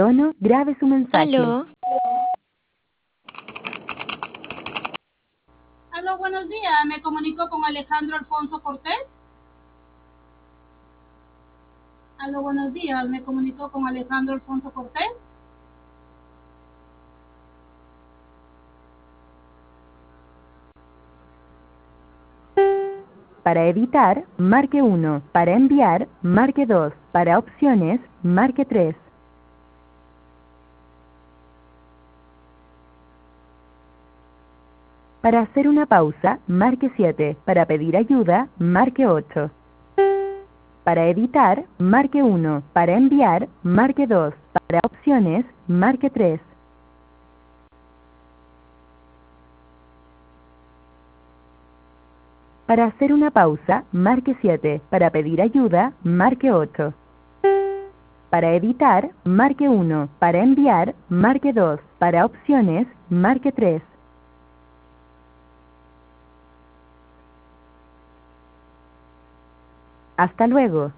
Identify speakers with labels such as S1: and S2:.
S1: tono, grabe su mensaje.
S2: Aló.
S3: Aló, buenos días. Me comunico con Alejandro Alfonso Cortés. Aló, buenos días. Me comunico con Alejandro Alfonso Cortés.
S1: Para editar, marque 1. Para enviar, marque 2. Para opciones, marque 3. Para hacer una pausa, marque 7. Para pedir ayuda, marque 8. Para editar, marque 1. Para enviar, marque 2. Para opciones, marque 3. Para hacer una pausa, marque 7. Para pedir ayuda, marque 8. Para editar, marque 1. Para enviar, marque 2. Para opciones, marque 3. Hasta luego.